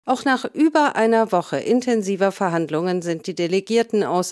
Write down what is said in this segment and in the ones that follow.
Auch nach über einer Woche intensiver Verhandlungen sind die Delegierten aus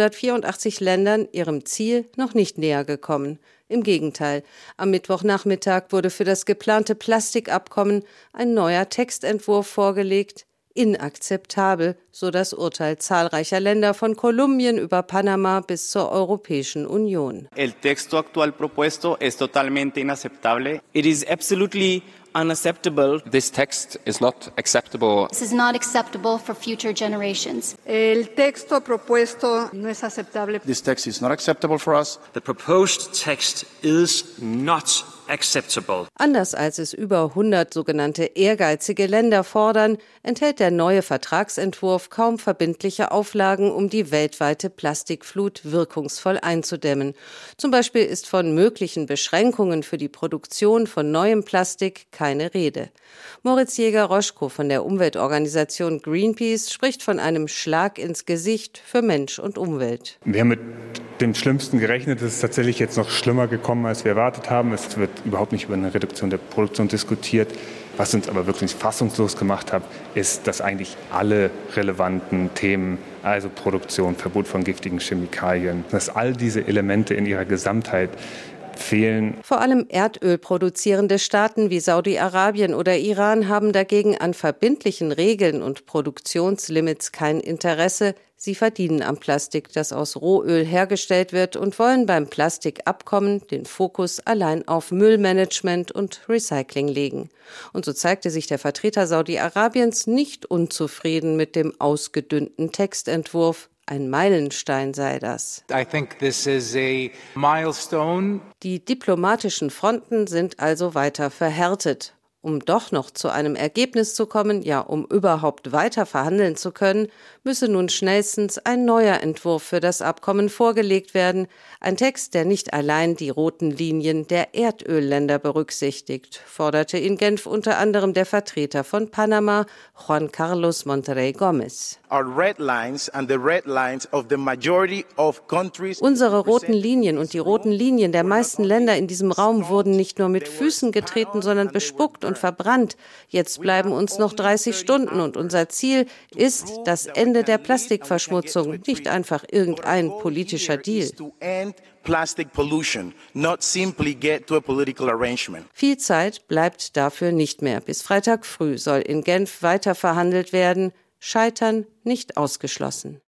184 Ländern ihrem Ziel noch nicht näher gekommen. Im Gegenteil, am Mittwochnachmittag wurde für das geplante Plastikabkommen ein neuer Textentwurf vorgelegt. Inakzeptabel, so das Urteil zahlreicher Länder von Kolumbien über Panama bis zur Europäischen Union. El texto actual propuesto es totalmente inaceptable. It is absolutely unacceptable. This text is not acceptable. This is not acceptable for future generations. El texto propuesto no es aceptable. This text is not acceptable for us. The proposed text is not acceptable. Anders als es über 100 sogenannte ehrgeizige Länder fordern, enthält der neue Vertragsentwurf kaum verbindliche Auflagen, um die weltweite Plastikflut wirkungsvoll einzudämmen. Zum Beispiel ist von möglichen Beschränkungen für die Produktion von neuem Plastik keine Rede. Moritz Jäger-Roschko von der Umweltorganisation Greenpeace spricht von einem Schlag ins Gesicht für Mensch und Umwelt. Wir haben mit dem Schlimmsten gerechnet. Es ist tatsächlich jetzt noch schlimmer gekommen, als wir erwartet haben. Es wird überhaupt nicht über eine Reduktion der Produktion diskutiert. Was uns aber wirklich fassungslos gemacht hat, ist, dass eigentlich alle relevanten Themen, also Produktion, Verbot von giftigen Chemikalien, dass all diese Elemente in ihrer Gesamtheit fehlen. Vor allem erdölproduzierende Staaten wie Saudi-Arabien oder Iran haben dagegen an verbindlichen Regeln und Produktionslimits kein Interesse. Sie verdienen am Plastik, das aus Rohöl hergestellt wird, und wollen beim Plastikabkommen den Fokus allein auf Müllmanagement und Recycling legen. Und so zeigte sich der Vertreter Saudi-Arabiens nicht unzufrieden mit dem ausgedünnten Textentwurf. Ein Meilenstein sei das. I think this is a milestone. Die diplomatischen Fronten sind also weiter verhärtet. Um doch noch zu einem Ergebnis zu kommen, ja, um überhaupt weiter verhandeln zu können, müsse nun schnellstens ein neuer Entwurf für das Abkommen vorgelegt werden. Ein Text, der nicht allein die roten Linien der Erdölländer berücksichtigt, forderte in Genf unter anderem der Vertreter von Panama, Juan Carlos Monterrey Gómez. Unsere roten Linien und die roten Linien der meisten Länder in diesem Raum wurden nicht nur mit Füßen getreten, sondern bespuckt und verbrannt. Jetzt bleiben uns noch 30 Stunden und unser Ziel ist das Ende der Plastikverschmutzung, nicht einfach irgendein politischer Deal. Viel Zeit bleibt dafür nicht mehr. Bis Freitag früh soll in Genf weiter verhandelt werden. Scheitern nicht ausgeschlossen.